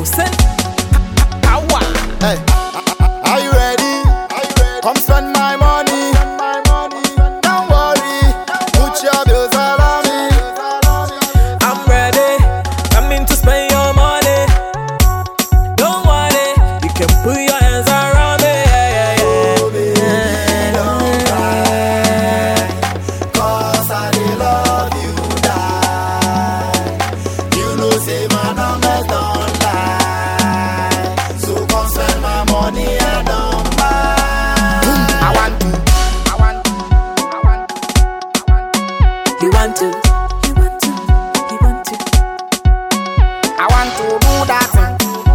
Gibson. Power. Hey, are you ready? Come spend my money. Don't worry, put your bills all on me. I'm ready. Coming to spend your money. Don't worry, you can put your hands around me. Yeah, yeah, yeah. Oh, baby, don't cry, 'cause I dey love you die. You know say my numbers don't lie. So come spend my money, I don't mind. I want to. You want to. I want to do that thing.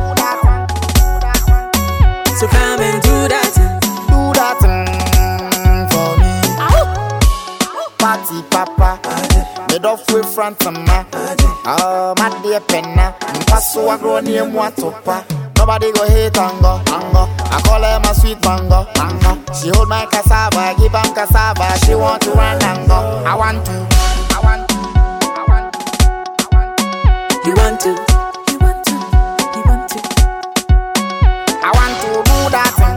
So come and do that. Do that thing for me. Party papa, made off with front of ma. My dear penna, passo a grow near Mwatopa. Nobody go hate ango. I call her my sweet mango. She hold my cassava, give am cassava. She want to run ango. I want to. You want to. I want to do that thing.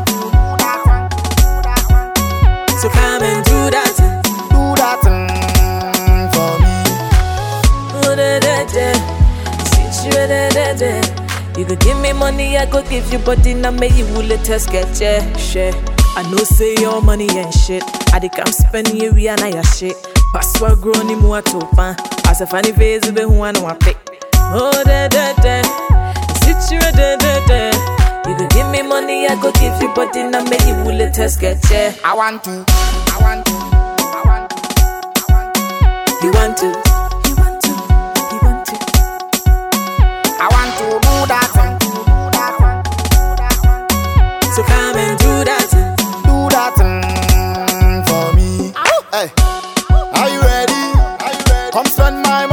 So come and do that. Do that thing for me. Oh, da, da, da. Sit you, da, da, da. You could give me money, I could give you body, now make you will let us get share. I know say your money ain't shit. I dey come spend you and your shit. Password grow ni mu atopa. As a funny face be who I know I pick. Oh da da da. Sit you da da da. You could give me money, I could give you body, now make you will let us get I want to. You want to. I want to do that thing. So come and do that. Do that thing for me. Hey, are you ready? Come spend my